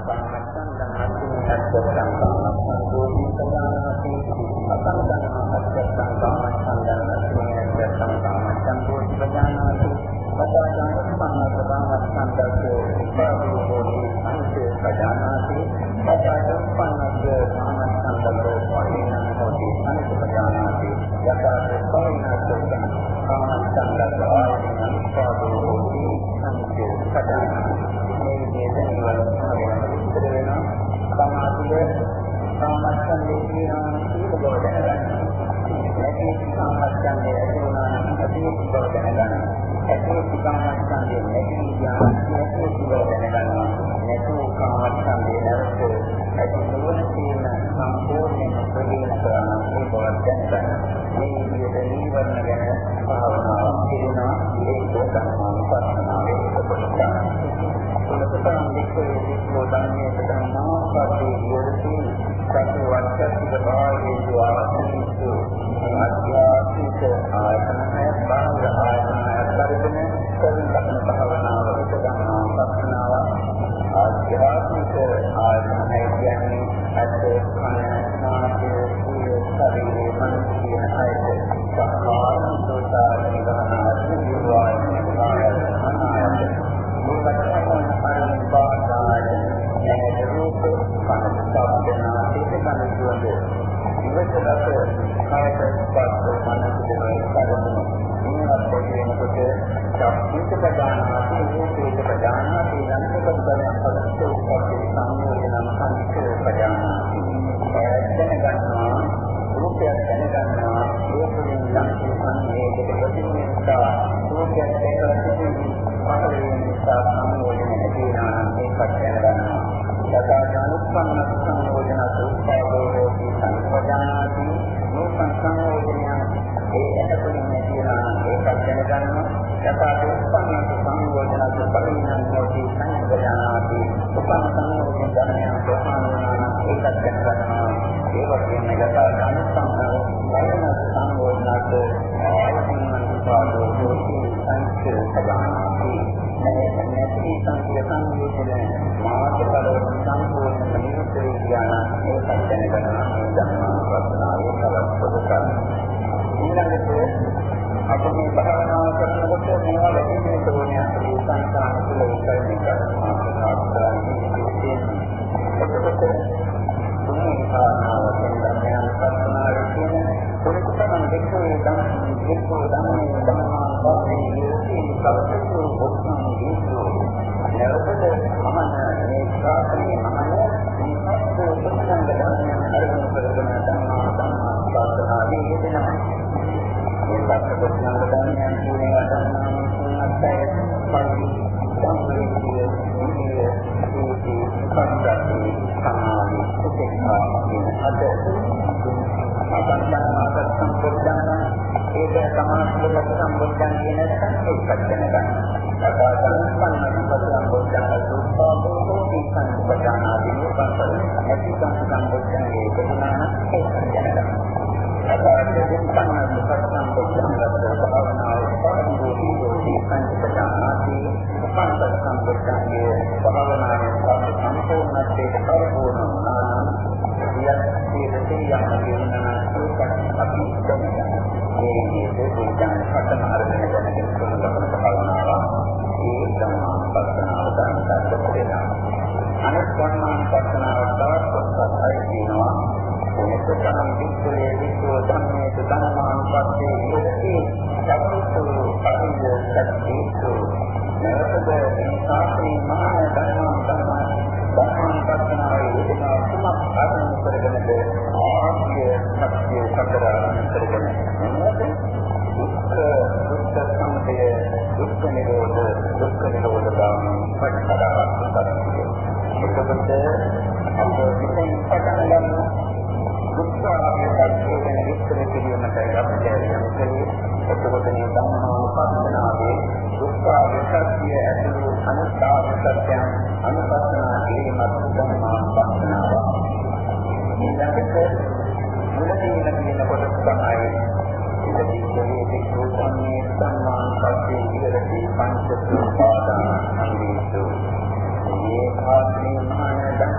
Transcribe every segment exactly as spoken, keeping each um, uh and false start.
පංච සෝපාදාන සංවේදෝ මේ ආත්මේ මහාන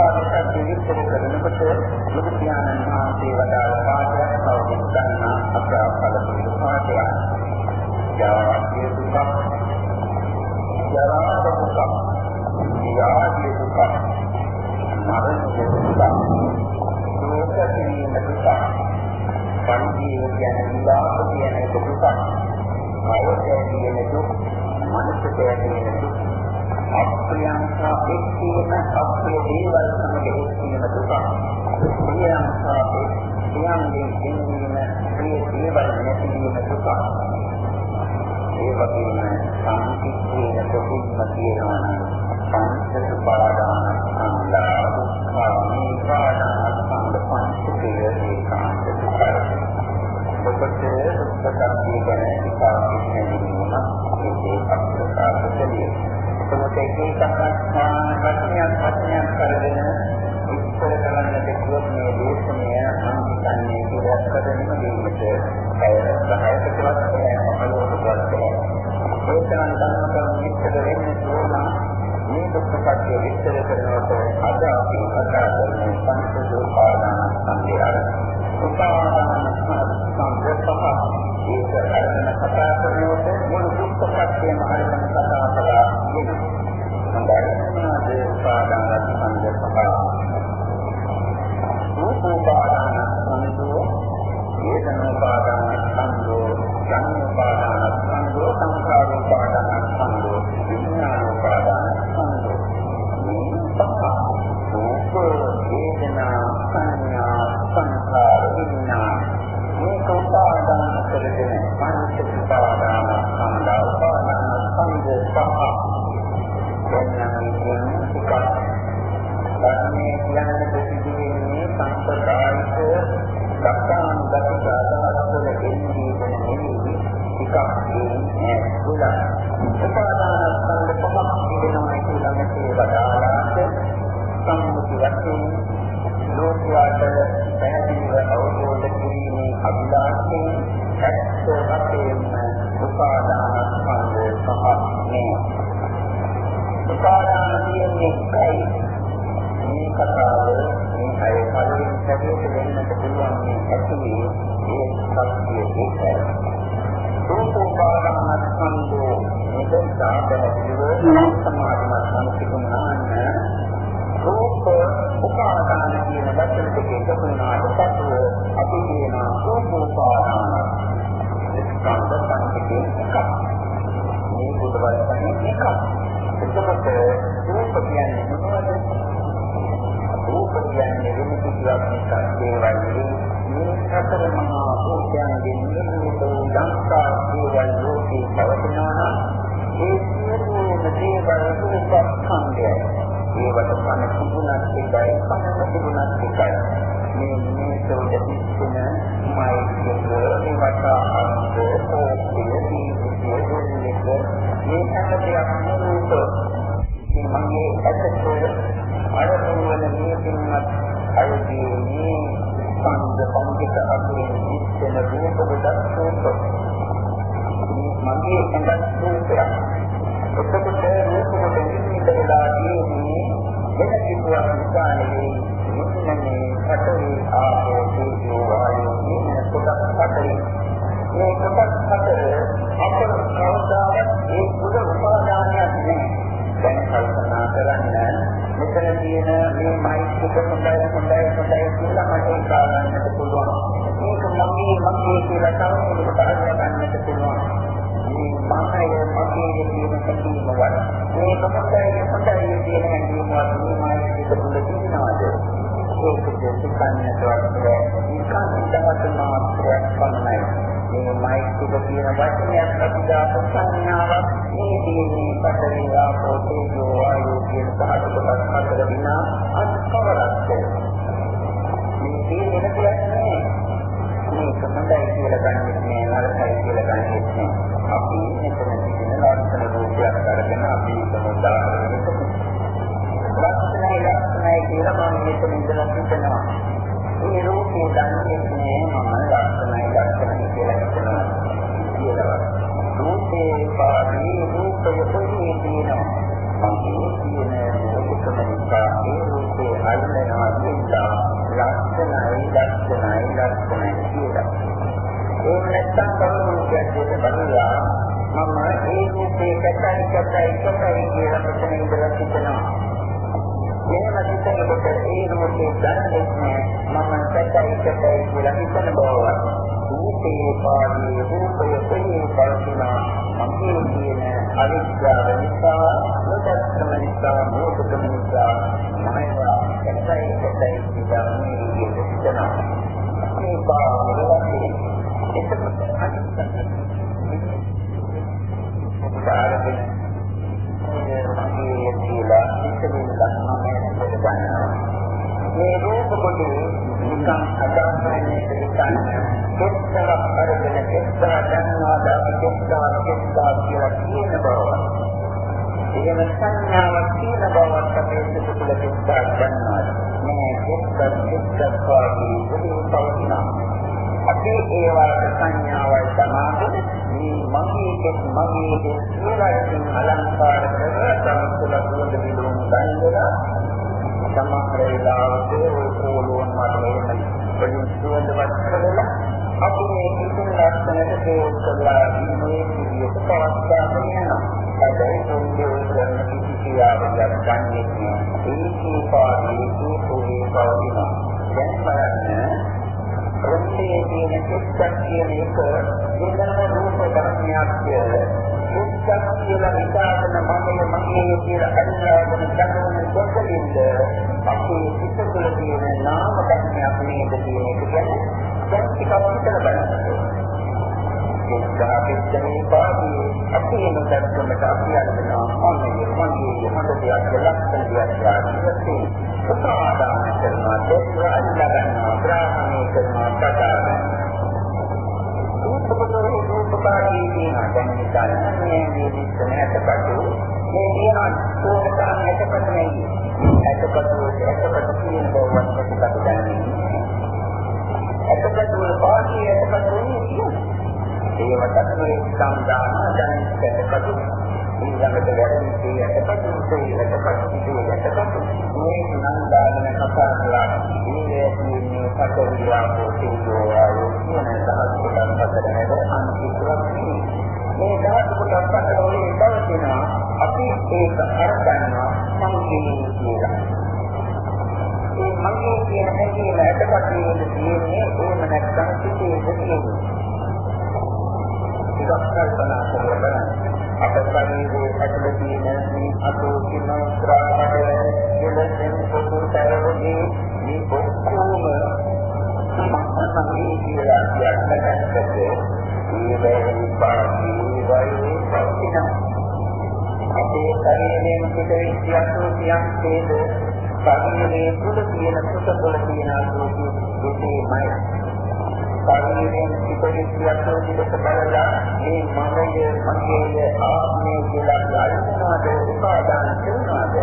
කාලයක විස්තර කරනකොට බුදු පියාණන් වහන්සේ වදාළ පාඩයක් කවුරුත් දන්නා අප්‍රාපල පාඩයක්. යාදී දුක, ජරා දුක, යාදී දුක, මරණ දුක, දුකකින් දුක, පරිදි කියන විලාප කියන දුක, කායයෙන් කියන දුක, මනසයෙන් කියන දුක, අප්‍රියංසා එක්කීම අප්‍රිය දේවල් සමග එක්කීම දුක, ප්‍රියංසා ප්‍රියංගේ දෙන්නීම ප්‍රිය දේවල් නැතිවීම දුක. ඒ වගේම සංකීර්ණ ප්‍රතිපත්තියන පංච සුපාදාන සංලා දුක්ඛානි පාදාන සංල පංචකය ඒකාන්ත දුක්ඛය. ඔබට දුක්ඛාදී ගැන ඉපාදින්නේ නේද? ඒකේ අත්‍යකාශකලිය. මොකද ඒකේ සම්පූර්ණ වචනයක් වචනයක් කරගෙන ඉස්සර කරන්නට කිව්වොත් මේ දේශනය අන්තිකන්නේ කියලා කරගෙන දෙන්නට ඇය සහායකවත් අපලෝකවත් ඒ තරම් ධර්ම විස්තර වෙන්නේ ඕන මේ දුක්ඛපත්‍ය විස්තර කරනකොට අද අපි කතා කරන්නේ පංච සෝපාදාන සංඛ්‍යාව. උපාදාන සංඛ්‍යාව ඒක අරගෙන කතා කරනකොට මොන දුක්ඛපත්‍යම අරගෙන කතා කළා වෙනවා. හොඳයි උපාදාන සංඛ්‍යාව. උපාදාන සංඛ්‍යාව වේදනෝපාදාන සංඛ්‍යාව, සංඛ්‍යාපාදාන සංඛ්‍යාව, සංඛාරෝපාදාන සංඛ්‍යාව, විඥානෝපාදාන සංඛ්‍යාව. මේ වේදනා සංඥා සංඛාර විඥාන මේ උපාදාන කරගෙන පංච උපාදාන සංඛ්‍යාව උපාදාන සංඛ්‍යාව දැනගන්න දුක. ධර්මයේ කියන්නේ දෙවියන්ගේ සම්ප්‍රදායික දක්වාන දක්වාදානවල එන්නේ වෙන්නේ එකක් ඒ දුක. උපාදාන සංකප්පක් තිබෙනවා කියලා මෙතේ වදාළාට සම්මුති වශයෙන් ලෝකයට පැහැදිලිව අවබෝධ කිරීමේ අභිලාෂයෙන් ඇත්ත වශයෙන්ම උපාදාන සංකප්පක් නේ. උපාදාන කියන්නේ එකයි. මේ කතාව මේ අය කලින් සැකයට වෙන්නට පුළුවන් මේ ඇතුලේ ඒ සත්‍ය ඒකයි. උපාදාන සංකප්පෝ මෙතන සාධනීය සමාධිමත් සංසිකුණාන රූප උපාදාන කියන වචන දෙකේ තිබුණාට පසුව අපි කියන උපාදාන ස්කන්ධ සංකේතයක් මේ බුදුවල් කියන්නේ එකක්. එතකොට රූප කියන්නේ මොනවද? රූප කියන්නේ වෙන කිසිවක් නිසා දේවල් මේ සතර මහා භූතයන්ගෙන් නිර්මිත වූ ලංකා දේවල් ලෝකේ පවතිනවා නම් ඒ සියලුම දේවල් රූපස්කන්ධයයි. ඒවට පණ තිබුණත් එකයි, පණ තිබුණත් එකයි. මේ මිනිස්සුන්ට පිටින මයිකේක ඒවට අන්තෝ ඕකේදී සියලුම මේ හැම දෙයක්ම රූප. මේ මගේ ඇසට අරමුණ වල නියමිතවත් අයදී මේ සංද පංචක අතුරින් ඉස්සෙන රූප කොටස් රූප. මගේ ඇඟත් රූපයක්. එතකොට රූප කොට නිමිතලා තියෙන්නේ වෙන කිසිවක් නිසා නෙවෙයි. මුන්නනේ සතරේ ආපෝ තේජෝ වායෝ කියන කොටස් හතරේ. මේ කොටස් හතර අපර කවදාවත් ඒ කුල උපාදානයක් නෑ. දැන් කල්පනා කරන්න මෙතන තියෙන මේ මයික් එක හොඳයි හොඳයි හොඳයි කියලා මට කාරණාවක් පුළුවන්. මේක මගේ මගේ කියලා කවුරුත් අරගන්නට පුළුවන්. මේ මහය මගේ කියන කීමවත් මේක හොඳයි හොඳයි කියන හැඟීමවත් මේ මයික් එක තුල තියෙනවද? ඒක දෙකන්නට වගේ විකාශිතවත් මාත්‍රයක් පමණයි. මේ මයික් එක කියන වචනයක් අපිට සංඥාවක් මේ දිනේ පතරේ ආපෝ තේජෝ වායෝ කියන පහට කොටස් හතර විනා අත්කවරක් මේ දේ වෙන දෙයක් නෑ. මේක හොඳයි කියලා ගන්නෙත් නෑ නරකයි කියලා ගන්නෙත් නෑ. අපි මෙතන තියෙන ලක්ෂණ රූපයක් අරගෙන අපි සමුදාහරණයට ලක්ෂණයි ලක්ෂණයි කියලා මම මෙතන ඉඳලා හිතනවා. මේ රූපේ දන්නේ නෑ මම ලක්ෂණයි ලක්ෂණයි කියලා හිතනවා කියලා. රූපේ පාදී රූපය පොඩි තියෙනවා. මගේ කියන රූපකම අල්ලනවා කියලා ලක්ෂණයි ලක්ෂණයි ලක්ෂණයි කියලා. ඒ නැත්තම් කවුරුත් බලලා මම ඒ විදිහේ කටයි කටයි කටයි කියලා මෙතන ඉඳලා සිටිනවා. එහෙම සිටිනකොට ඒ රූපේ දැනෙන්නේ මම කටයි කටයි කියලා හිතන බව. රූපේ පාදී රූපයේ තේරුම් බලනවා මගේ කියන අවිද්‍යාව නිසා නොදැක්කම නිසා මොකටම නිසා මමවා කටයි කටයි කියලා මේ විදිහට සිටිනවා. මේ බාහිරදී එතකොට අනිත් ආරම්භය මේ කියලා ඉතින් ගන්නවා මේ රූප කොට නිකන් අදාළන්නේ දෙකක් කෙස්තර අරගෙන කෙස්තර ගන්නවා දාපි කෙස්තර කෙස්තර කියලා කියන බව. එහෙම සංඥාවක් තියෙන බවක් අපේ සිත තුළ කෙස්තර ගන්නවා. මේ කෙස්තර කෙස්තර පාදී උපවස්නා අපේ ඒවාට සංඥාවල් සමාදෙ මේ මගේක මගේක සියලුම අලංකාර කරලා සම්පූර්ණ දුරට විදුම් ගන්නලා සමහර වෙලාවට ඒ පොළොන් මාතලෙන් පොඩි සුවඳවත් කරලා අපි මේ කිසිම ලක්ෂණයක තේරුම්ලා ඉන්නේ විදියට පවත්වාගෙන යනවා. හැබැයි මොන්නේ කරන කිසි ක්‍රියාවක් ගන්නේ නෑ. ඒකේ පාඩේ පොඩි පවතිනවා. දැන් බලන්න රූපයේ තියෙන චිත්තක් කියන එක දෙන්නම රූප ධර්මයක් කියලා. චිත්තක් කියලා විකාශන මමයේ මගේ කියලා අනිවාර්යම දක්වන දෙකකින්ද අපේ චිත්ත තුළ තියෙන නාම ධර්මයක් නේද කියන එක කියන්නේ දැන් ටිකක් හිතලා බලන්න. ඒකපිටේ පාදී අපේ මොකක්ද අපි අල්ලනවා මමයේ මගේ මට දෙයක් ලක්ෂණ දෙයක් ආදිවාසී උපාදාන කරනවා දෙයක් අල්ලගන්නවා ග්‍රහණය කරනවා කතාව. උපකරණ උපකාරී කියන දැන් මේ විදිහටපත් මේ කියන ඕනතරම් එකපත් නෙයි. එකපත් එකපත් කියන බවත් එකපත් ගන්නේ. එකපත් වල පාඩිය එකපත් වෙන්නේ ඒවට මේ සම්දාන දැනෙන්නට ඊළඟට වැඩි එකපත් එකපත් එකපත් මේ නන්දාගෙන කතා කරලා මේ මේ පතරියා පොතියෝ ආයෝ කියන දහස් කොටස් හතරකට අන්තිමට මේ දහස් කොටස් හතරේ ඉඳලා අපි ඒක අරගන්නවා සංකීර්ණ කියලා. මේ මගේ කියන හැකියාව එකපත් වීම කියන්නේ ඕම නැත්නම් සිටේ දෙන්නේ. කල්පනා කරලා අපේ ශරීරයේ ඇතුළේ තියෙන මේ අතෝ කින ශ්‍රාවකයේ දෙලෙන් පොදු තරෝදී මේ ඔක්කොම සම්පූර්ණ කියලා කියන්නකදී මේ පාටි වයි පස්තින අපේ ශරීරයෙන් පිටවෙච්ච අතෝ කියක් තේද ශරීරයේ තුල තියෙන සුත තුළ තියෙන අතෝ කියේ ශරීරයෙන් පිටවෙච්ච අතෝ කියක් බලලා මේ මනෝය මගේ ආත්මය කියලා ගන්නවාද උපාදාන කරනවාද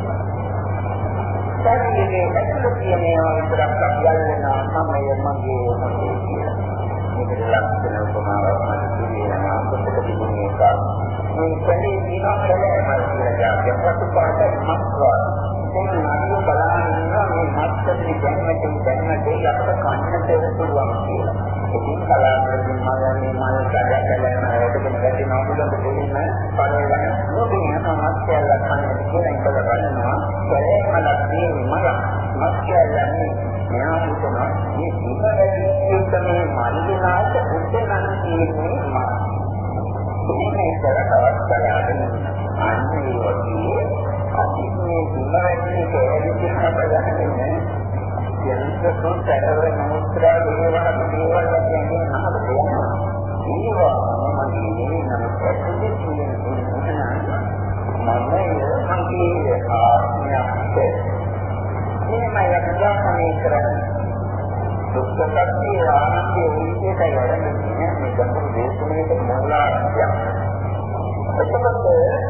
ශරීරයේ ඇතුළත තියෙන ඒවා විතරක් අල්ලනවා මමය මගේ මගේ කියලා. මේක ලක්ෂණ උපමාවක් මත කියනවා කොටක තිබුණේ එක. මේ ශරීරේ දිනකලම කියලා කියපත් පාඩක් මස්වා. මේ නාඩිය බලන්න ඉන්නවා මේ මස්තේ දැනට දැනට අපට කන්නට පුළුවන් කියලා. ඉතින් කලාවකින් මාගේ මාන කාර්යකලයන් ආයතන ගැටි නෝඩුන් දෙන්නේ පළවෙනි මොකද සමස්තය ලක්ෂණ කියන එක බලනවා. ඒ මලක්දී මල මස්කයන්නේ මෙයා හිතනවා මේ ඉතිරි තමයි මල්ලිනාට උත්තනන් කියන්නේ මා. මේක කරකවත් කරගෙන අන්නේ වගේ අපි මේ ඉතිරි කේවිති හදලාන්නේ යන්ත්‍ර සෝතරව නමුත්‍රා දේවහ දේවල් කියන්නේ නහද දෙනවා. ඒවා මම කියන්නේ නමුත් ඇත්තටම කියන්නේ මම මගේ ආත්මයක් මේමය අධ්‍යාපනය කරන්නේ දුක්ඛපත්‍ය ආනන්දයේ විශේෂය වරන්නේ මේ ගම්පු දේශනාවේ මූලාර්ථය. එතකොට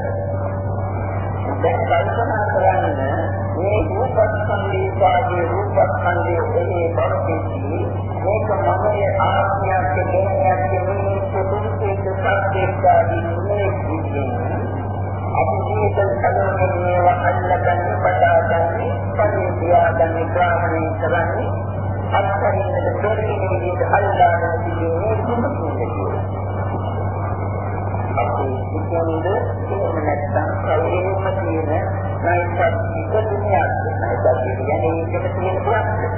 දැන් කල්පනා කරන්නේ මේ රූපස්කන්ධයේ පාදී රූපස්කන්ධයේ එහි බරකෙති මේක මගේ ආත්මයක් දෙන්නක් කියන්නේ සුදුසුක සත්‍යකාරී නේ කියන්නේ අපි ජීවිත කලෝනේ වහල්ලගන්න පටාගන්නේ පරිත්‍යාග නිග්‍රහණය කරන්නේ අත්හරින්නට දෙන්නේ විදිහට අල්ලාගෙන තිබෙන්නේ දුමුතුනේ. අපි කියන්නේ එහෙම නැත්නම් කවුරුම කියන නයිසර්ගික දුනියක්. නයිසර්ගික කියන්නේ ඒකට තියෙන ප්‍රශ්න.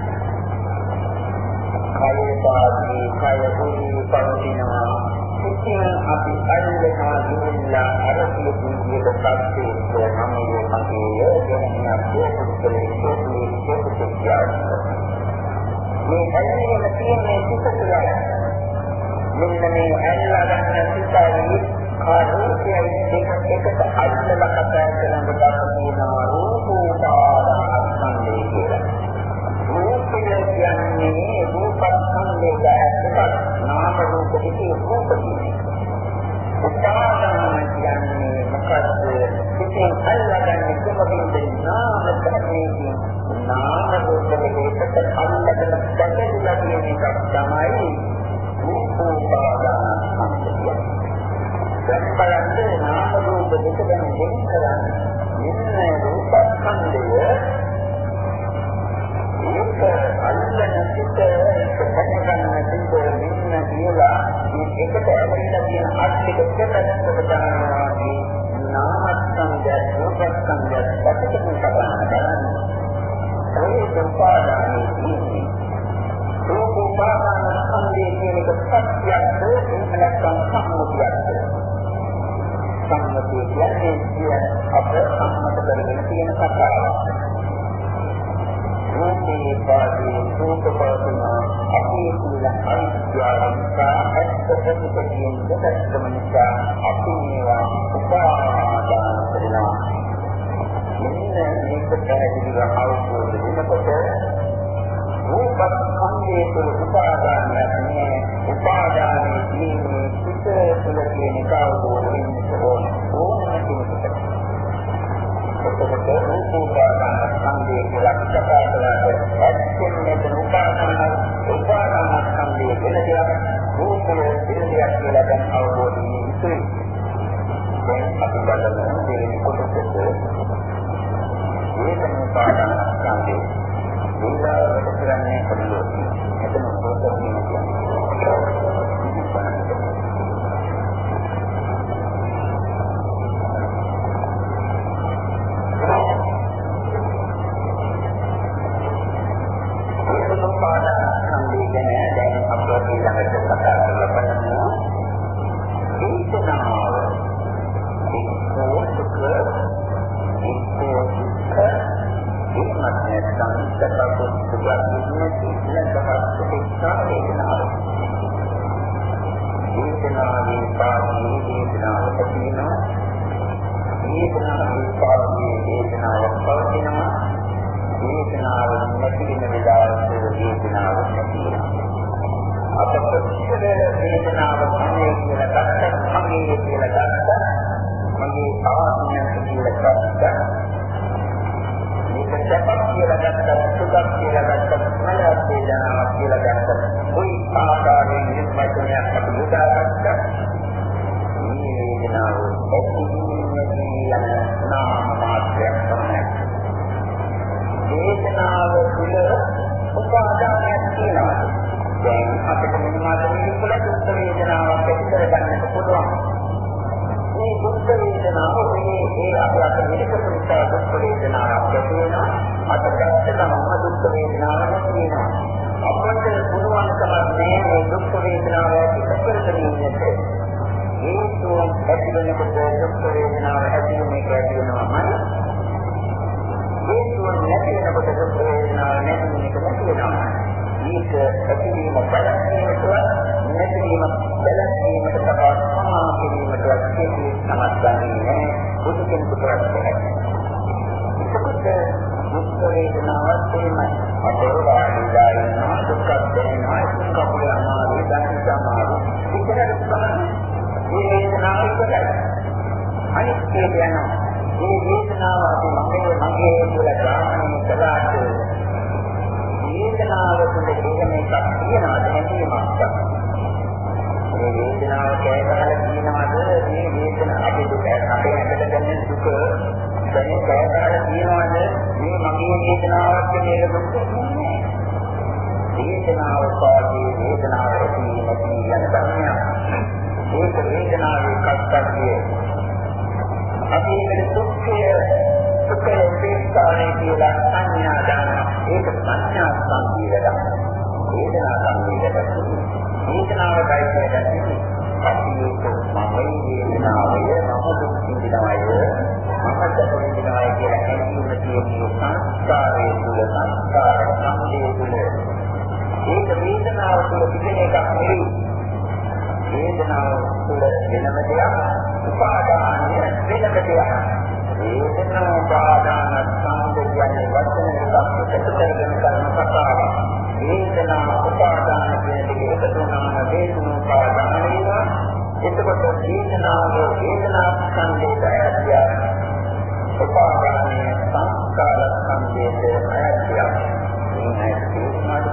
කයපාදී කයපුරි පවතිනවා. ඉතින් අපි අල්ලනවා දුන්නා අරසිය දුන්නේ පස්සේ තමයි මගේ යෝගනේ අපෝපුත්‍රේ පොදුවේ මේ ඇල්ලීම තියෙන්නේ සිතේ. මෙන්න මේ ඇල්ලා ගන්න සිතයි ආරෝපයයි දෙක එකට අල්ලලා කතා කරන කොට කියනවා රූපෝපාදානස්කන්ධය කියලා. රූපය කියන්නේ රූපස්කන්ධයක ඇත්තට නාම රූප දෙකේ රූපකයි. උපාදාන කියන්නේ මොකද්ද? සිතෙන් අල්ලගන්නේ කොහොමද? නාම ධර්මයේ නාම රූප දෙකකට අල්ලගෙන දැකලා තියෙන එක තමයි රූපෝපාදානස්කන්ධය. දැන් බලන්න නාම රූප දෙක ගැන වෙන කරන්නේ මෙන්න රූපස්කන්ධය ඒක අල්ලන සිත කොහොමද සිත මෙන්න කියලා මේකට ඇවිල්ලා තියෙන අර්ථික දෙකකට දානවා නාමස්කන්ධය රූපස්කන්ධය දෙකකට කරන්නේ ඒ උපාදානයේ රූපෝපාදානස්කන්ධය කියන එක සත්‍යයක් එහෙම සම්මුතියක්. සම්මුතිය කියන්නේ අප සම්මත කරගෙන තියෙන කතාවක්. රූපේ පාදී රූපපාදන අපි කියන අයිතිවාසිකා ඇත්තටම දෙකම නිසා අපි මේවා උපාදාන කරනවා. මෙන්න මේක පැහැදිලිව අවබෝධ වෙනකොට රූපස්කන්ධයේ තුල උපාදාන නැහැ. උපාදානයේ තියෙන්නේ සිත තුළ තියෙන කවදෝ වෙන්නේ ඕනම කෙනෙකුට. ඔතකොට රූපෝපාදාන ස්කන්ධයේ කියලා කතා කරලා ඇත්තෙන්ම උපාදාන උපාදාන ස්කන්ධයේ වෙන දෙයක් රූපයේ දෙයක් කියලා දැන් අවබෝධ වෙන්නේ ඉතින්. දැන් අපි බලමු මේ කොටසට මේක උපාදාන ස්කන්ධය විලාසක කරන්නේ කොහොමද? එතන පොතක් නෙමෙයි. උපාදී වේදනාවක් කියලා දුක් නෙමෙයි. වේදනාව උපාදී වේදනාව ඇති නැති යන ධර්මයක්. ඒක වේදනාවේ කර්තව්‍යය. අපි මේ දුක්ඛය දුක්ඛේ වේස්තාවේ කියලා සංඥා දානවා. ඒක සංඥා සංකීර්ණයක්. වේදනා සංකීර්ණයක්. වේදනාවයි කියන්නේ අපි ඒක මමයි වේදනාවය මම දුක් විඳිනවය මම සැප විඳිනවය කියලා හැඟීම තියෙන සංස්කාරයේ තුල සංස්කාර සම්පේ තුල ඒක වේදනාව තුළ තිබෙන එකක් නෙවෙයි. වේදනාව තුළ වෙනම දෙයක්, උපාදානය වෙනම දෙයක්. වේදනා උපාදාන සංකේතයන් වචන එකක් එකතු කරගෙන කරන කතාවක්. වේදනා උපාදාන කියන දෙක එකතු වුණාම වේදනා උපාදාන වෙනවා. එතකොට වේදනාව වේදනා සංකේතය උපාදානය සංස්කාර සංකේතය ඇතියක්. මේ මාර්ගය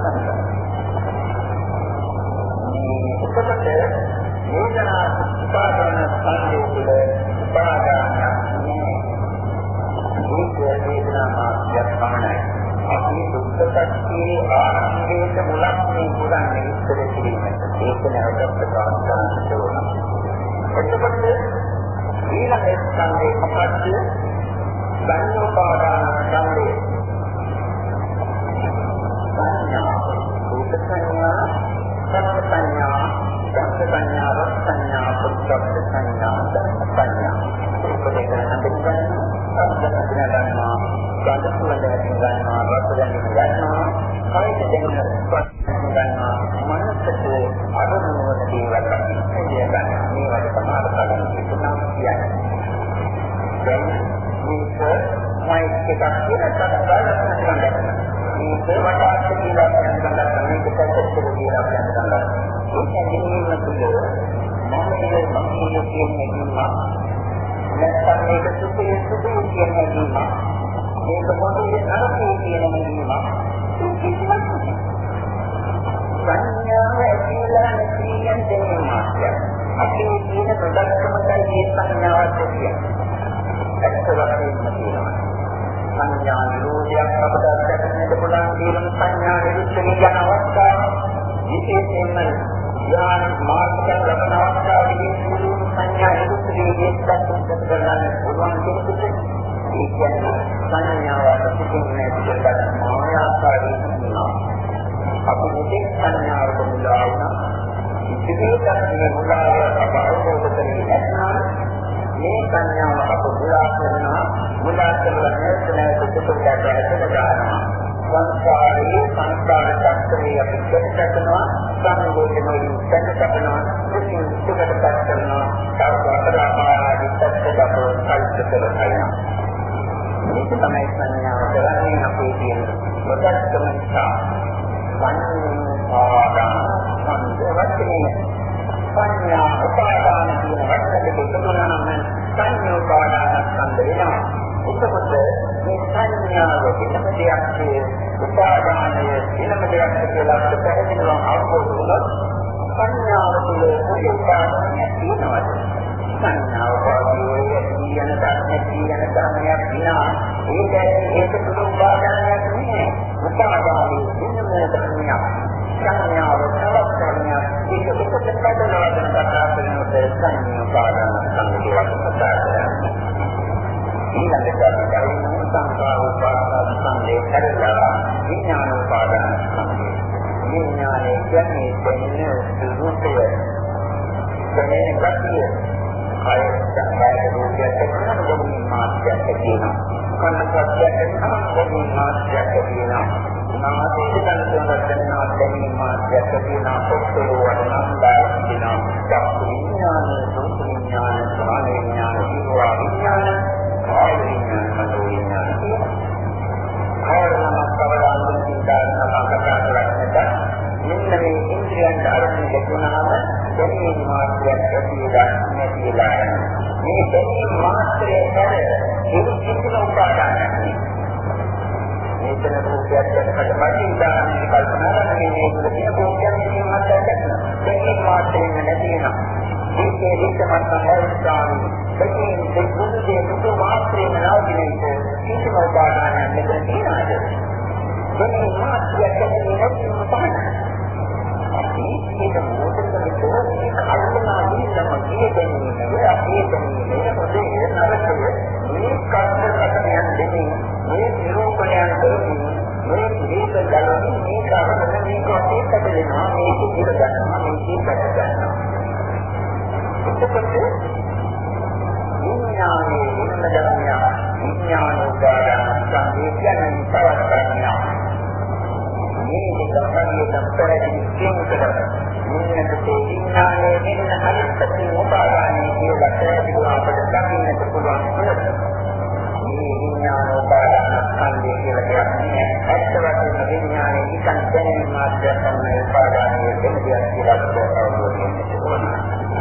එතකොට වේදනා උපාදාන සංකේතවල උපාදානයක් නෑ. මේක වේදනා මාත්‍යක් පමණයි. අපි දුක්ඛසත්‍යයේ ආරම්භයේ මුලක් මේ පුරන්නේ ඉස්සර කිරීමට. ඒක නැවත ප්‍රකාශ කරන්න ඕන. එතකොට ඊළඟ ස්කන්ධේ අපත්‍ය සංයෝපාදාන ස්කන්ධේ සංඥා රූප සංඥා සත්‍ය සංඥා සත්‍ය සංඥා රස සංඥා පුත්‍ත්‍ය සංඥා සංඥා ඒක දෙක හඳුන්වන්න සම්බන්ධ කරගන්නවා ගන්න පුළුවන් ගන්නවා රස ගන්නවා කයිද දෙන්න ස්පර්ශ ගන්නවා මනසට අරමුණු වල දේවල් ගන්න මේවට සමාන කරගෙන ඉන්නවා කියන්නේ දැන් මේක මයික් එකක් කියලා කතා කරලා මේක වටාත් කියලා කියනවා මේක පැත්තට කියලා කියනවා ඒක ඇදෙන්නේ තුල මම මේ මම කියන්නේ නැත්නම් මේක සුපේ සුපේ කියනවා මේක මොකද අරකේ කියනවා සංඥාව ඇතිලා නැතිනම් දෙන්නේ මාත්‍ය අපි කියන ප්‍රදර්ශනකයි මේ සංඥාවත් කියන්නේ ඇත්ත වශයෙන්ම කියනවා සංඥා නිරෝධයක් අපට දැකන්නට පුළුවන් කියන සංඥා නිරුද්ධ කියන අවස්ථාව විශේෂයෙන්ම ඥාන මාර්ගයෙන් ලබන අවස්ථාවේදී සියලු සංඥා නිරුද්ධ වීමක් දක්වන්නට ගන්න පුළුවන් කෙනෙකුට ඒ කියන්නේ සංඥාව ප්‍රතික්‍රියා පිළිබඳ මායාකාරී වෙනවා අපි මෙතෙක් සංඥාවට මුලා වුණා ඉතිරියට මුලාව අප අවබෝධ කරගන්න නැත්නම් මේ සංඥාව අප මුලා කරනවා මුලා කරලා නැත්නම් දුකට ඇදලා සංස්කාරයේ සංස්කාර චක්‍රයේ අපි දෙකකනවා සංගෝධනවලින් දෙකකනවා ඉතින් දුකට කරනවා සාවතරාමාදී සත්‍යකතෝ කල්පතරයනා මේක තමයි සංඥාව කරන්නේ අපේ තියෙන ප්‍රදර්ශන නිසා සංඥාදාන සංවර්ධනය සංඥා උපාදාන කියන වචන දෙක තුනම සංයෝපාදාන ස්කන්ධ වෙනවා. එතකොට මේ සංඥාව වෙනම දෙයක් උපාදානය වෙනම දෙයක් කියලා අපිට පැහැදිලිව අවබෝධ වුණොත් සංඥාව තුළ උපාදානයක් තියෙනවද? සංඥාව පාදියේ කියන ධර්මයේ කියන ධර්මයක් විනා ඒක ඒක තුළ උපාදානයක් නෙමෙයි. උපාදානයේ වෙනම ධර්මයක්. සංඥාව සලස්කරණය ඒක එකට බදලා දෙන කතා කරනකොට සංඥා උපාදාන සංකේතයක් කතා කරන්නේ. ඊළඟට අපි කලින් සංස්කාර උපාදාන සංකේත කරලා විඥාන උපාදාන සංකේත. විඥානයේ කියන්නේ දෙන්නේ රූපය. දෙන්නේ කතිය. කය සංකාර රූපයක් කරන ගොඩින් මාත්‍යක් තියෙනවා. කන්න සත්‍යයක් කරන ගොඩින් මාත්‍යක් තියෙනවා. නාමයේ සංකල්පනා දෙන්නේ මාත්‍යක් තියෙනවා. පොත්වල වඩනන්දායක් තියෙනවා. චක්කු විඥාන, සෝත විඥාන, සමාන විඥාන, ජීවා විඥාන, කාය විඥාන, මනෝ විඥාන තියෙනවා. ආයතන කවදාවත් සිතාන කතා කරන්නේ මෙන්න මේ ඉන්ද්‍රියන් ධර්මයන් දෙකුණාම දෙන්නේ මාත්‍යක් ඇතිලා නැතිලා මේ දෙන්නේ මාත්‍රයේ කර ඒක කිසිම උපාදානයක් නෙවෙයි. මේකන රූපයක් දැකකට මතින් දාන්නේ කල්පනා කරන්නේ මේ දුකිය රූපයක් මාත්‍රයක් දෙන්නේ මාත්‍රයෙන් නැති වෙනවා. ඒකේ විකමත් සම්පූර්ණ දෙකේ දෙකුණේ දුක මාත්‍රය සාන්තියම නවතිනේක කිසිම උපාදානයක් මෙතන තියනවාද? මේ මාත්‍යයක් කියන්නේ නැතිව තමයි. අපි මේක මොකටද කියන්නේ? කල්පනා නිසම කියන්නේ නෙවෙයි අපි කියන්නේ පොතේ නරකය. මේ කර්මකටයන් දෙමින් මේ නිරූපණයන් කරමින් මේ ජීවිත ගලන මේ කාරණා මේක අපේකට දෙනවා මේක ඉඳ ගන්නවා මේක ඉඳ ගන්නවා. එතකොට විඥානයේ විඥානය විඥානෝපාදාන සංකේතයන් පවත්වනවා. මේ දෙකම තමයි සිංහල මෙන්නට විඥානයේ වෙන අනිත්‍ය උපාදානයේ කියලා කියනවා අපිට දකින්නට පුළුවන්. මේ විඥානෝපාදාන සංකේතය කියලා කියන්නේ ඇත්ත වශයෙන්ම විඥානයේ නිකන් දැනෙන මාත්‍ය තමයි උපාදානයේ දෙයක් කියලා අවබෝධයෙන් ඕන.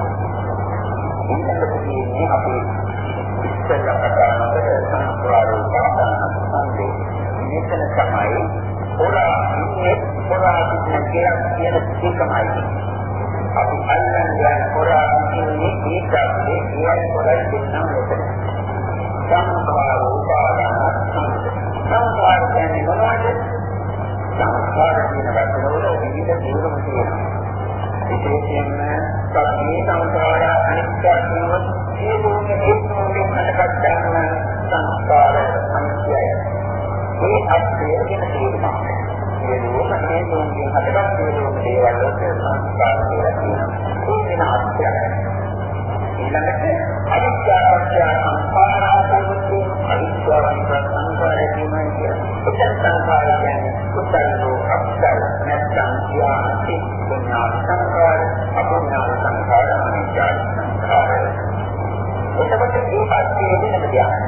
ඉන්නකදී අපි ඉස්සෙල්ලා කතා කරන සංස්කාරෝපාදාන සංකේතය මෙතන තමයි ඔලා ඉන්නේ ඔලා ඉන්නේ කියලා කියන එකමයි. අපි අල්ලන්නේ ඔලා ඉන්නේ ඒකත් ඒ ඔලා ඉන්නවා. සංස්කාර උපාදාන සංස්කාර කියන්නේ මොනවද? සංස්කාර කියන වචනවල විවිධ තේරුම් තියෙනවා. විශේෂයෙන්ම සත්‍ය සංස්කාර අනිත්‍ය කියන සියලුම හේතුන්ගෙන් හටගත් ධර්ම සංස්කාර අනිත්‍යයි. මේ අත්‍යය කියන තේරුම. සියලුම හේතුන්ගෙන් හටගත් සියලුම දේවල් වලට සංස්කාර කියලා කියනවා. ඒ වෙන අත්‍යයයි. ඊළඟට අවිද්‍යාවත්‍ය සංස්කාරාපෝත්‍ය අවිද්‍යාවන්ත සංස්කාරය කියන්නේ උත්තර සංස්කාරය කියන්නේ උත්තරෝ අක්ෂර නැත්නම් යාති පුඤ්ඤා සංස්කාර අපුඤ්ඤා සංස්කාර අනිත්‍ය සංස්කාර. එතකොට මේ පැත්තේ වෙනම දෙයක්.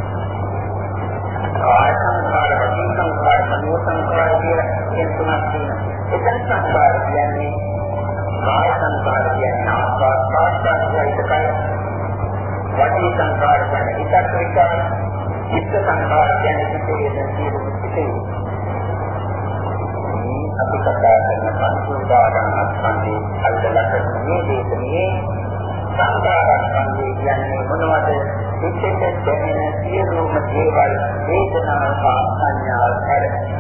ආය සංස්කාර වචන සංස්කාර මනෝ සංස්කාර කියලා කියන තුනක් තියෙනවා. එතන සංස්කාර කියන්නේ කාය සංස්කාර කියන්නේ ආස්වාද පාස්වාදයයි. වචී සංස්කාර කියන්නේ ඉතක් විකාර, චිත්ත සංස්කාර කියන්නේ සිතේ සියලු සිතේ. මේ අපි කතා කරන පංචෝපාදාන ස්කන්ධය අල්ලලට මේ දේශනේ සංස්කාර ස්කන්ධය කියන්නේ මොනවද? සිතේ දැනෙන සියලුම දේවල් වේදනාව සංඥාව හැර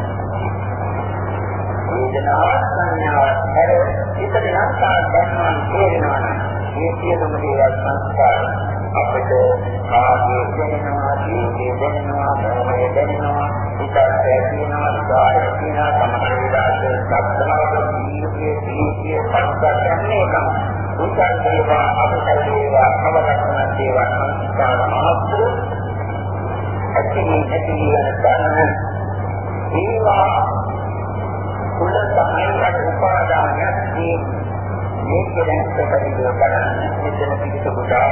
වේදනාව සංඥාව හැර ඉතින් සංස්කාර ධර්මයන් තේරෙනවා නම් මේ සියලුම දේවල් සංස්කාර අපිට ආදී දැනෙනවා, ජීවිතේ දැනෙනවා, මොහේ දැනෙනවා, විකාරය තියෙනවා, විකාරය තියෙනවා, සමහර වෙලාවට සත්‍යතාව ජීවිතයේ ජීවිතයේ සංස්කාරයන් එකම. උත්සාහ දේවා, අපසල් දේවා, අවරක්ෂණ දේවා සංස්කාර මාත්‍ර ඇතිවි ඇතිවි යන කාරණා ඒවා කුල සමයකට උපාදානයක් තියෙනවා. මේක දැන් ප්‍රතිවිරුද්ධ කරන්නේ මෙතන පිටු කොටා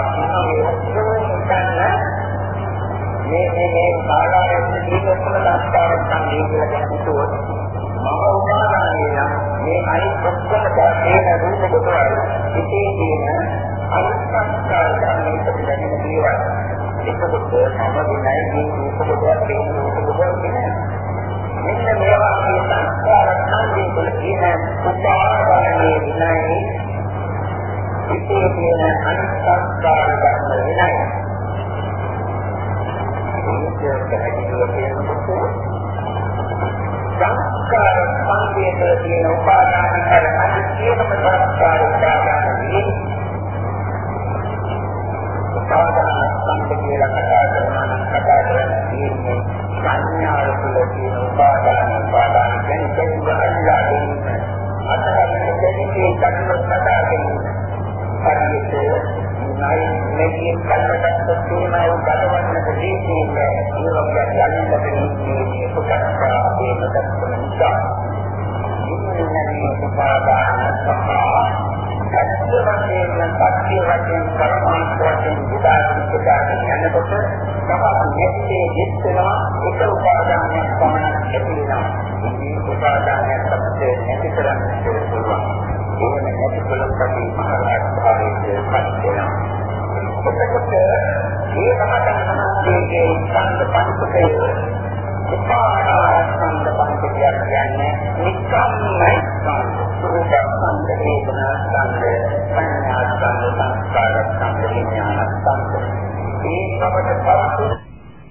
මේ මේ මේ කාලාවෙන් දීපතන ලක්ෂණ සංකේත කියලා කියනකොට මම උපාදානය මේ අනිත් ඔක්කොම දැන රූප කොටවල ඉතේ තියෙන අනිත්‍යස්කාර ධර්මයක පිළිගන්න දේවල් ඒකකොට මම විනයි මේ රූප කොටවල තියෙන රූප කොටවල තියෙන මෙන්න මේවා මේ සංස්කාර සංකේත කියන උපාදානයේ විනයි ඉතේ තියෙන අනිත්‍යස්කාර ධර්ම විනයි සංස්කාර සංකේත කියන උපාදාන කරන සියලුම සංස්කාර උපාදානදී උපාදාන සංකේත කතා කරන කතා කරන්නේ සංඥාව තුළ තියෙන උපාදාන උපාදාන කියන දෙකෙන් අතරින් දෙකේ කටුව කතා කරන්නේ හරියට නයි මේකේ කල්පකට තුනයි ගලවන්න දෙන්නේ ඒ වගේ යන්නට දෙන්නේ පුතක්කා ඒකට නිසා ඉන්නේ උපාදාන සහ ඇත්ත වශයෙන්ම සත්‍ය වශයෙන් පරමාර්ථ වශයෙන් විදාසිකතාවෙන් යනකොට තමයි මෙත්තේ දෙස්සනවා එක උපාදානයක් පමණක් ඇති වෙනවා. මේ උපාදානයක් අපිට නැති කරන්න පුළුවන්. ඕන නැති කලකට මහරහත් භාවයේ පත් වෙනවා. එතකොට මේ කමතනකේ සංඝ පංචකය උපාදාන සංඝ පංචකය කියන්නේ නිකම්මයි සංඝ සංඝ වේදනා සංඝ සංඥා සංඝ සංස්කාර සංඝ විඥාන සංඝ මේ කමත පස්සේ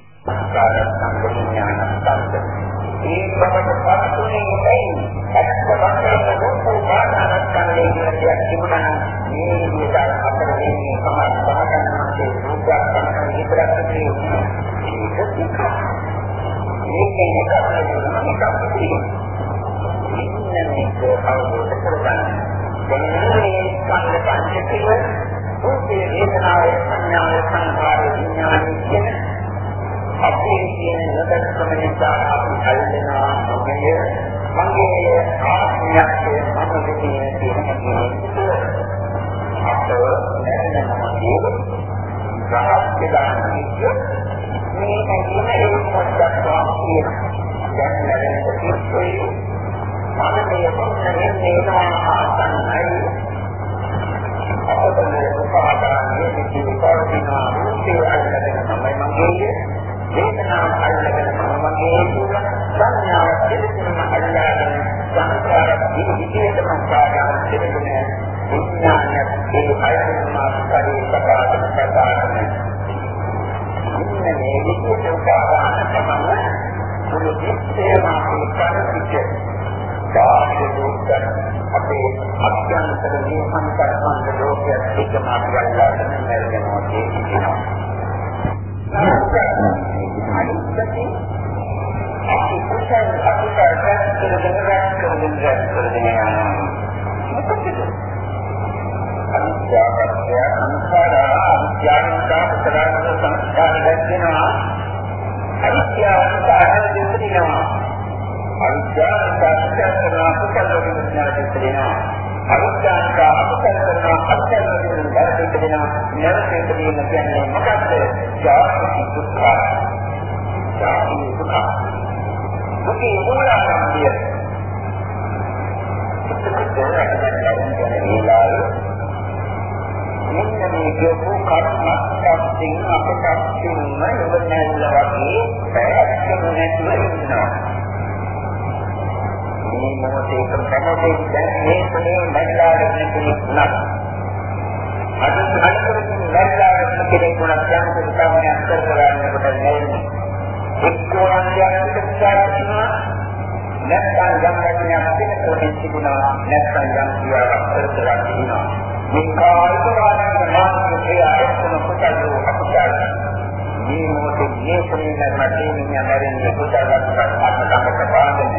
ඒ බවට පත්ුනේ නැයි. ඇත්ත වශයෙන්ම දුක්ඛ බාධාවක් කරන්නේ කියලා තිබුණා නම් මේ විදිහට අපර දෙන්නේ සමාජ බාධාකන්සේ රූපයක් කරන විතරක් නෙවෙයි. ඒක දුක්ඛ. මේකේ එකක් නෙවෙයි ඉන්න මේක අවබෝධ කරගන්න. දැන් මේ ස්කන්ධ පංචකය රූපේ වේදනාවේ සංඥාවේ සංකාරයේ විඥානයේ කියන අපේ කියන ලබන නිසා අපි හල්ලනවා මොකද මගේ ආත්මයයේ මනෝවිද්‍යාවේ තියෙන කෙනෙක් අපෝ නැරෙනවා ගහක් මේ ඇඟිල්ල ඒක පොඩ්ඩක් වාසිය දැන් නැරෙන කිසියි මානවීය පොතේ නේනවා ආසන්නයි අපතේ උපාදානයේ විචිතවදිනා රූපේ අල්ලගෙන තමයි මගේ වේදනාව අල්ලගෙන මගේ සංඥාව දෙලෙම අල්ලගෙන සංස්කාර විවිධ සංස්කාරයන් දෙලෙම විඥානයේ ඒ අයතනාස්කාරී ප්‍රකාශන ප්‍රකාශන ඉන්නේ මේ විදිහට උපාදාන තමයි මුළු විශ්වයම කරන්නේ සාහිත්‍යයෙන් අපේ අත්‍යන්තර නිහඬ ලෝකයේ එකම අගයල්ලාගෙන නැරෙනවා කියනවා. අනිත්‍යයි අපි කුසල අකුසල දැක්කේ දැනගන්න කරගෙන කරගෙන යනවා. අනිත්‍යකත්වය සංස්කාර අනිත්‍යංකා සතරන සංස්කාර දැක්වෙනවා. අනිත්‍ය සංස්කාර දෙන්නවා. අනිත්‍යංකා සතරන අකුසල දෙන්නවා. අනිත්‍යංකා අකුසල කරන අකුසල දෙන්නවා. නැවතෙත් කියන්නේ මොකක්ද? ජාති දුක්ඛ. ජාති දුක්ඛ. මුකේ මොනවාද? මෙන්න මේ කියපු කර්මස්කප්පින් අපකප්පින් නේවනල්ල වගේ පැහැදිලි නැතුව ඉන්නවා. මේ මොහොතේ ප්‍රමෝදේ දැන් මේ තුනේ නැගලාගෙන ඉන්නවා. අද අනිකරකින් නැගලාගෙන කෙනෙකුට යම් ප්‍රකාරයක් කරගන්නකොට නැන්නේ. එක්කෝරන් යන විචාරණා නැත්නම් යම් ගැටයක් දෙනකොට තිබුණා නැත්නම් යම් ක්‍රියාවක් කරලා තිබුණා. මේ කායිකවාදන මානසිකය අත්‍යවශ්‍ය කුසලෝ අකුසල මේ මොහොතේ මේ ශරීරයෙන් මැදෙන යනරින් කුසලයක් අත්දැක පාදන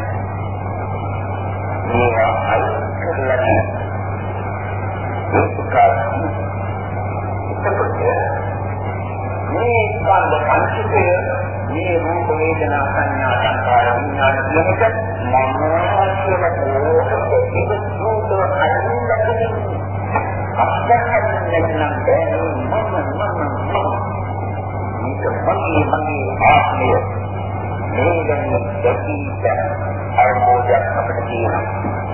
මේ අයිකලදී උත්කාරී මේ කාන්ද පංචකය මේ රූප වේදනා සංඥා සංකාර විඥාන කියනක මනෝමය කෝකෝ අයින්දකදී අපස්සෙන් නැත්නම් බෑ මම මම මම මේක මගේ ආත්මය මේකෙන් දෙකීට අවබෝධයක් අපිට තියෙනවා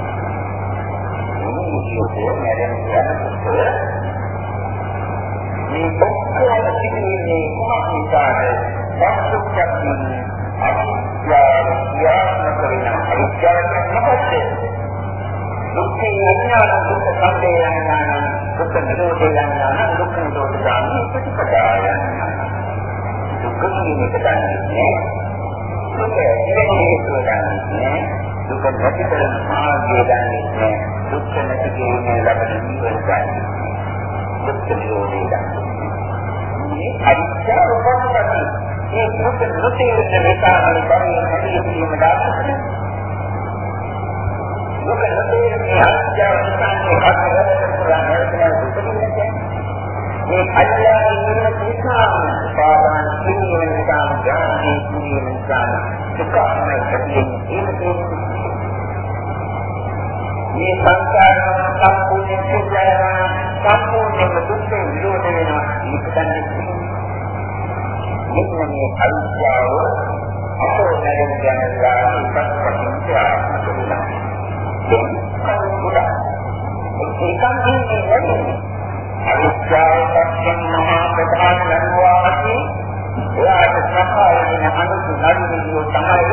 මේකේ නැරෙන යනකොට මේ ඔක්කොම තිබෙන්නේ කොහොමද වස්තුක්යන් අවිද්‍යාව ක්‍රියාත්මක වෙන අවිද්‍යාවක් මොකද දුක්ඛ විඥාන දුක්ඛ සත්‍ය යනාන දුක්ඛ නිරෝධ යනාන දුක්ඛ නිරෝධ ගාමී ප්‍රතිපදාය දුක්ඛ නිරෝධ ගාමී දුක්ඛ නිරෝධ ගාමී දුක්ඛ ප්‍රතිපදාය මාර්ගය ගාමී දුක්ඛ නැති කියන්නේ ලබන ජීවන ගාමී දුක්ඛ නිරෝධය ගාමී අවිද්‍යාව පොත්පත් මේ දුක්ඛ නොතේරෙන විකාරවල බරින් හැදීම දාපු දුක නැතිවෙන්නේ අත්‍යවශ්‍යයි අත්‍යවශ්‍ය පුරාණයේ දුකන්නේ මේ අල්ලාහ් නිවන තිස්නාම පාදාන සිහින නිකාම ජාති සිහින නිකාම දුකමයි කියන්නේ මේ සංසාරය සම්පූර්ණ සිද්ධායන සම්පූර්ණ දුක්ඛ විරෝධ වෙනවා ඉක්තන්නේ මේ අවිද්‍යාව අපෝ නැගෙන යනවා ඉස්සක්කකින් කියලා ඒකන් කියන්නේ නැන්නේ අවිද්‍යාවයෙන් මහා ප්‍රධාන ලංවාති එයාට සමායන අනුසු නඩුවියෝ තමයි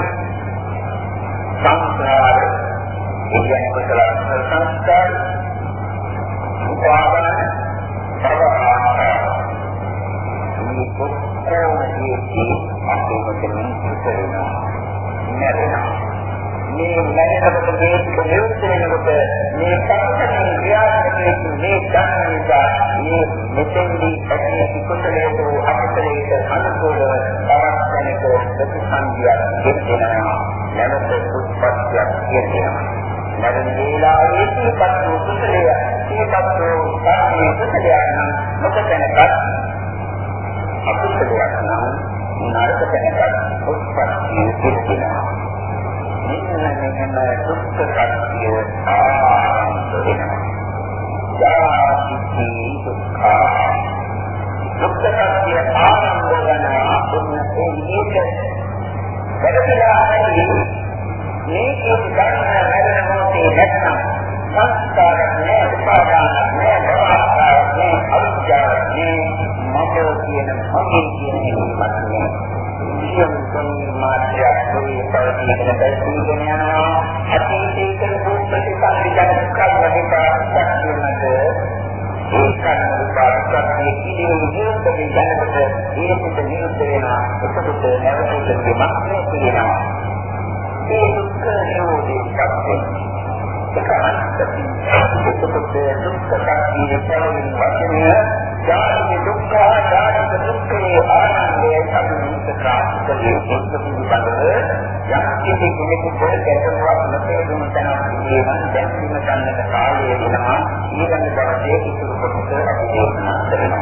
සංස්කාර කියන්නේ කුසල සංස්කාර උපාදාන සබහාන මේ කොහොමද මේ අපේ මොකද නිතරම නැරෙනවා මේ නැහැකට මේ නිරුත් වෙනකොට මේ සම්පතෙන් ක්‍රියාත්මක මේ ධර්මනිකා මේ මෙතෙන්දී ඇති කුසලයේ අපතරේ අනුකූලව අවස්ථානක ප්‍රතිසංගියක් දෙන්නවා නැවත උත්පත්තියක් කියනවා නැවත වේලාවේදී පත් වූ කුසලය ඒකත් සාමයේ කුසලයක් නම් මොකදැනකත් අකුසලයක් නම් නරක දැනගත් උත්පත්තිය සිද්ධිනවා. මෙන්න මෙහෙම දුක්ඛ සත්‍ය ආරම්භ වෙනවා. යාති දුක්ඛ දුක්ඛ සත්‍ය ආරම්භ වෙනවා. උන්නේ මේක වැඩිලා හරි මේකේ ගන්න වැඩන මොහොතේ නැත්නම් සංස්කාර නැහැ, උපාදාන නැහැ, භවස්කාර නැහැ, අවිද්‍යාව නැහැ. මතෝ කියන මගේ කියන එකවත් නෑ. සියුම් මාත්‍යක් දුයි පරිදි දෙකකින් යනවා. අතීතයේ කරපු ප්‍රතිපදිකන කර්මයක සත්‍යමද ඒ කර්ම උපාසකයේ ඉදිරි ජීවිතේ දැනකට ඒකට නිරුද්ධ වෙනවා. ඒකට නැවතුම් දෙමක් තියෙනවා. ඒ දුක්ඛ නිරෝධී සත්‍යය ඒකයි දුක්ඛ සත්‍යයේ පරිණාමය වශයෙන් ජාති දුක්ඛ ජාති දුක්ඛේ ආනන්දේ සම්මුතිකාස්කේ උත්පත්තිබඳව යක්ති කෙනෙකුට ගැටලුවක් නැතිවම තමයි මේ දැන් දින ගන්නට කාලය වෙනවා ඊළඟ දවසේ ඉතුරු කොටස අපි දේශනා කරනවා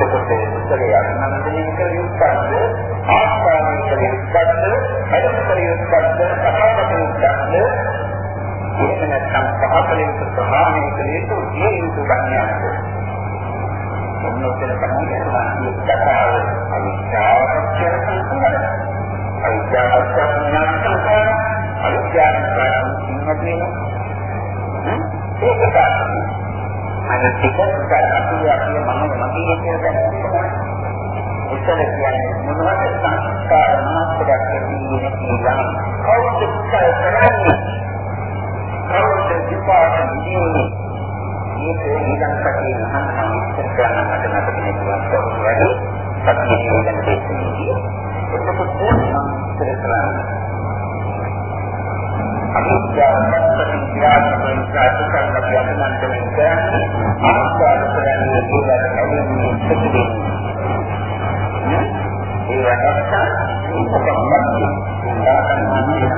එතකොට උත්තරය අනුමතනය කළ යුක්තද ආස්වාදනය කළ යුක්තද අදහස් කළ යුක්තද සමාපත යුක්තද ඒක නැත්නම් පහකලින් ප්‍රහාණය කළ යුතු ඒ යුතු ගන්නයක්ද මොනෝතර තමයි මේ කතාව අවිචාරක සංස්කාරය අවිචාරක සංස්කාරය අවිචාරක සංස්කාරය ඒක තමයි අනිත් එක අපි අපි මම මගේ කියලා දැක්කම උත්තර කියන්නේ මොනවද සංස්කාර මාත්‍රයක් කියන්නේ කියලා කවුද කරන්නේ කවුද විපාක දෙන්නේ මේක ඊළඟ පැයේ මහාන ඉස්සරහට මට නැතිවෙන පුළුවන් වැඩි සත්‍යයේ ඊළඟ දෙන්නේ එතකොට මම ඉස්සරහට අවිද්‍යාව ප්‍රතික්‍රියාවෙන් ප්‍රතිකරණ ලැබෙන දෙයක් ආස්වාද කරන්නේ ඒකට කලින් පිටින් ඒ වගේම උපකරණ උදාහරණයක්